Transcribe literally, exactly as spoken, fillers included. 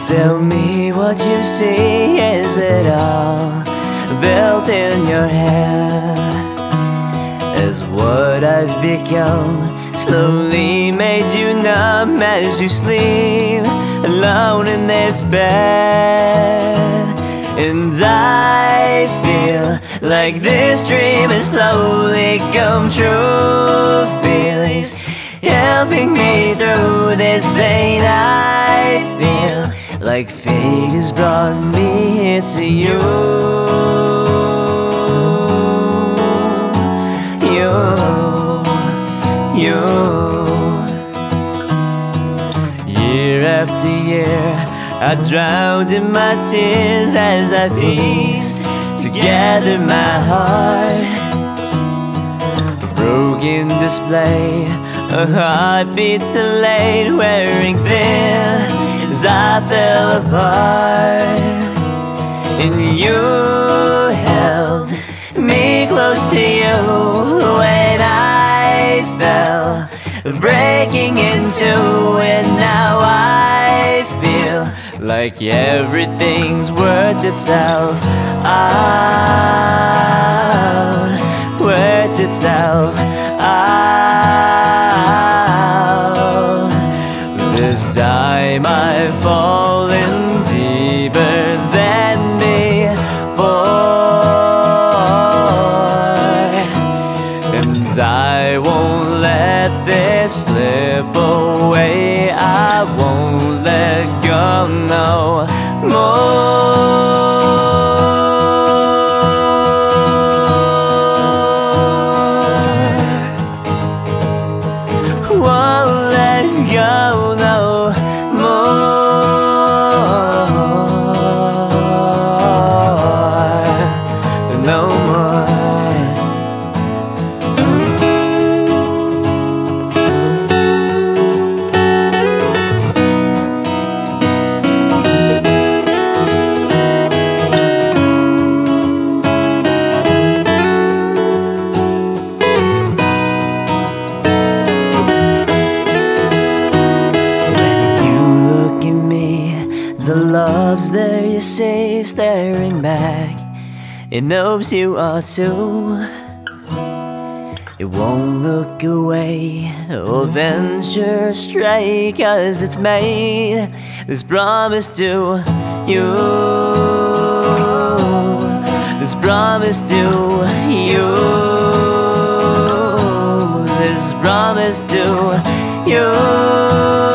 Tell me what you see, is it all built in your head? Is what I've become slowly made you numb as you sleep alone in this bed? And I feel like this dream has slowly come true. Feelings helping me through this pain. I feel like fate has brought me here to you. You, you. Year after year I drowned in my tears as I pieced together my heart. A broken display, a heartbeat too late, wearing thin as I fell apart. And you held me close to you when I fell, breaking in two. And now I feel like everything's worth itself out, worth itself out. This time I've fallen deeper than before, and I won't let this slip away. I won't let go no more. Won't let go no more, no more. The love's there, you say, staring back. It knows you are too. It won't look away or venture astray, 'cause it's made this promise to you, this promise to you, this promise to you.